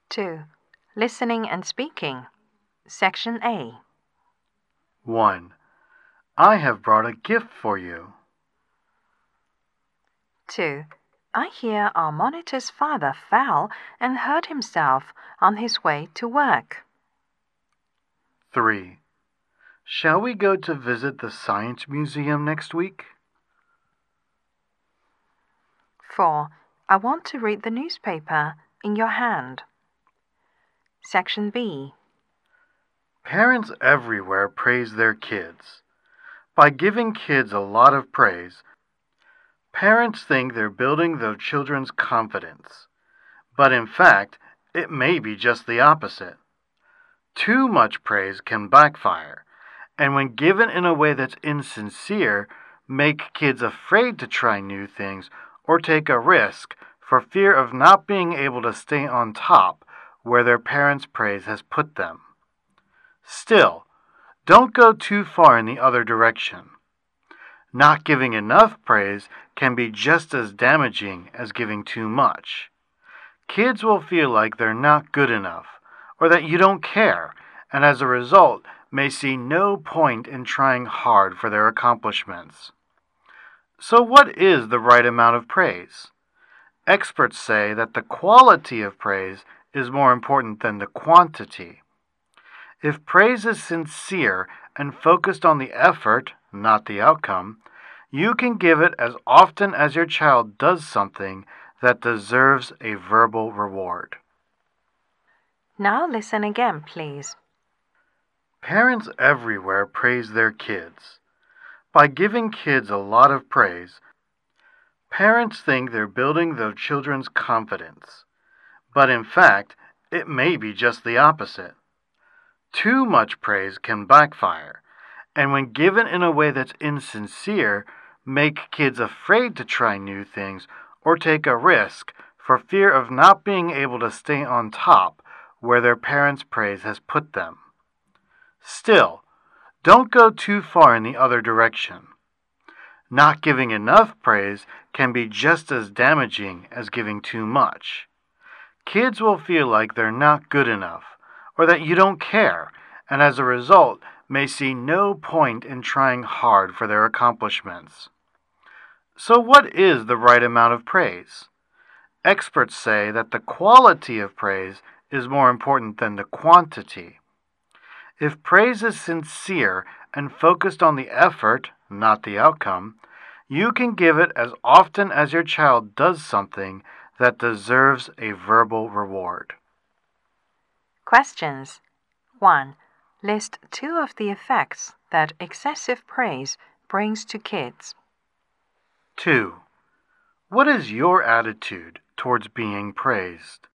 2. Listening and speaking. Section A. 1. I have brought a gift for you. 2. I hear our monitor's father fell and hurt himself on his way to work. 3. Shall we go to visit the Science Museum next week? 4. I want to read the newspaper in your hand. Section B. Parents everywhere praise their kids. By giving kids a lot of praise, parents think they're building their children's confidence. But in fact, it may be just the opposite. Too much praise can backfire, and when given in a way that's insincere, make kids afraid to try new things or take a risk for fear of not being able to stay on top where their parents' praise has put them. Still, don't go too far in the other direction. Not giving enough praise can be just as damaging as giving too much. Kids will feel like they're not good enough, or that you don't care, and as a result may see no point in trying hard for their accomplishments. So what is the right amount of praise? Experts say that the quality of praise is more important than the quantity. If praise is sincere and focused on the effort, not the outcome, you can give it as often as your child does something that deserves a verbal reward. Now listen again, please. Parents everywhere praise their kids. By giving kids a lot of praise, parents think they're building their children's confidence. But in fact, it may be just the opposite. Too much praise can backfire, and when given in a way that's insincere, make kids afraid to try new things or take a risk for fear of not being able to stay on top where their parents' praise has put them. Still, don't go too far in the other direction. Not giving enough praise can be just as damaging as giving too much. Kids will feel like they're not good enough, or that you don't care, and as a result may see no point in trying hard for their accomplishments. So what is the right amount of praise? Experts say that the quality of praise is more important than the quantity. If praise is sincere and focused on the effort, not the outcome, you can give it as often as your child does something that deserves a verbal reward. Questions. 1. List 2 of the effects that excessive praise brings to kids. 2. What is your attitude towards being praised?